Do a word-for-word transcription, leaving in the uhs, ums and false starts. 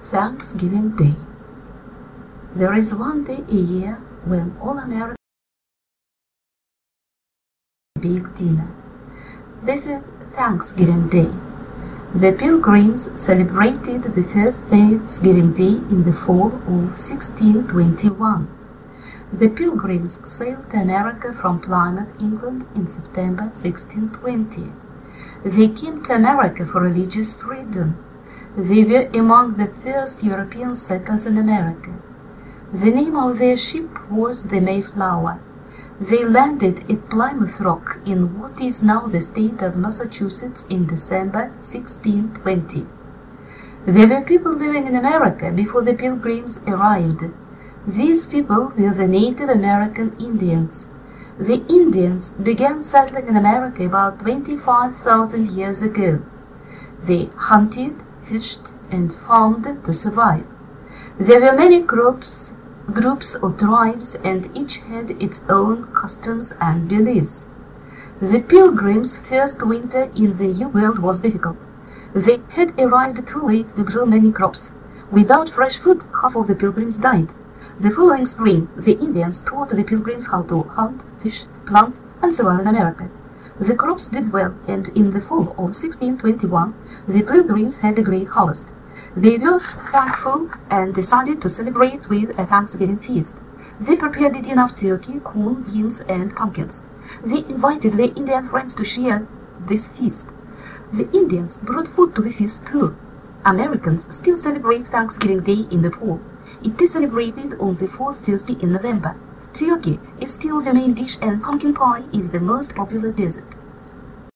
Thanksgiving Day. There is one day a year when all Americans have a big dinner. This is Thanksgiving Day. The Pilgrims celebrated the first Thanksgiving Day in the fall of sixteen twenty-one. The Pilgrims sailed to America from Plymouth, England in September sixteen twenty. They came to America for religious freedom. They were among the first European settlers in America. The name of their ship was the Mayflower. They landed at Plymouth Rock in what is now the state of Massachusetts in December sixteen twenty. There were people living in America before the Pilgrims arrived. These people were the Native American Indians. The Indians began settling in America about twenty-five thousand years ago. They hunted, fished, and farmed to survive. There were many groups, groups or tribes, and each had its own customs and beliefs. The Pilgrims' first winter in the New World was difficult. They had arrived too late to grow many crops. Without fresh food, half of the Pilgrims died. The following spring, the Indians taught the Pilgrims how to hunt, fish, plant, and survive in America. The crops did well, and in the fall of sixteen twenty-one, the Pilgrims had a great harvest. They were thankful and decided to celebrate with a Thanksgiving feast. They prepared a dinner of turkey, corn, beans, and pumpkins. They invited their Indian friends to share this feast. The Indians brought food to the feast too. Americans still celebrate Thanksgiving Day in the fall. It is celebrated on the fourth Thursday in November. Turkey is still the main dish, and pumpkin pie is the most popular dessert.